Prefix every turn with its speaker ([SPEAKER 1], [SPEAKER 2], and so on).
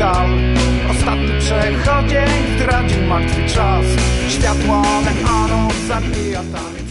[SPEAKER 1] dal. Ostatni przechodzień zdradził martwy czas. Światło neonu zabija tam.